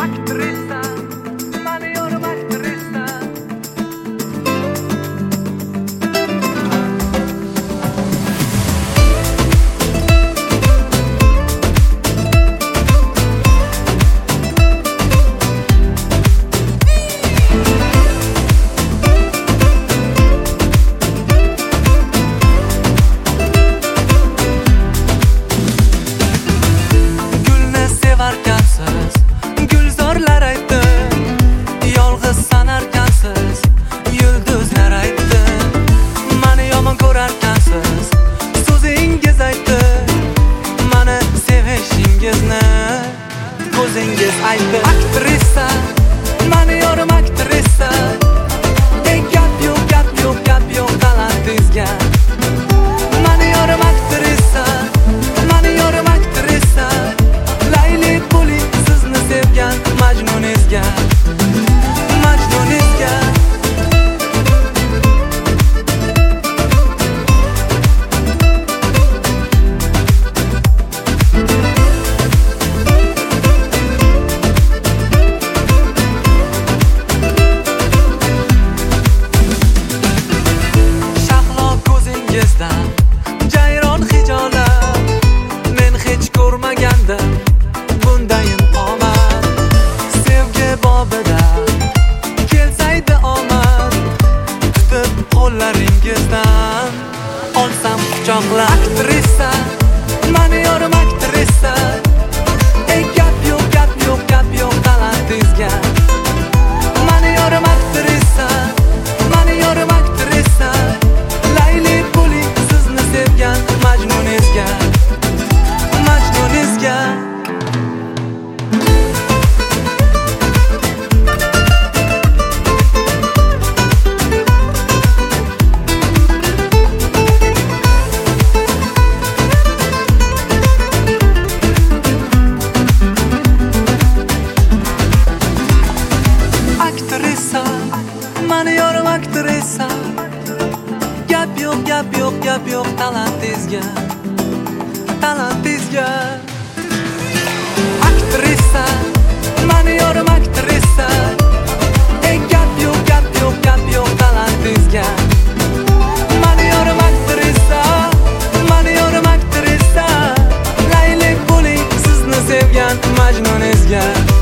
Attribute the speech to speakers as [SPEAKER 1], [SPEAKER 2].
[SPEAKER 1] aktrisa, mani yorim aktrisa.
[SPEAKER 2] Gulni sevarkansiz, gulzorlar aytdi. Yolg'iz sanarkansiz, yulduzlar aytdi. Mani yomon ko'rarkansiz, so'zingiz aytdi. Mani sevishingizni ko'zingiz aytdi. Aktrisa, mani yorim aktrisa. Gap yo'q, gap yo'q, gap yo'q talantingizga. Mani yorim aktrisa, mani yorim aktrisa. Layli puli sizni sevgan majnunizga, majnunizga. Shahlo ko'zingizdan jayron hijolat, men hech ko'rmagandim bundayin omad. Sevgi bobida kelsaydi omad, tutib qo'llaringizdan olsam quchoqlab. Aktrisa, mani yorim aktrisa. Gap yo'q, gap yo'q, gap yo'q talantingizga. Mani yorim aktrisa, mani yorim aktrisa. Layli puli sizni sevgan majnunizga, majnunizga. Aktrisa, mani yorim aktrisa. Gap yo'q, gap yo'q, gap yo'q talantingizga, talantingizga. Aktrisa, mani yorim aktrisa. Gap yo'q, gap yo'q, gap yo'q talantingizga. Mani yorim aktrisa, mani yorim aktrisa. Layli puli sizni sevgan majnunizga.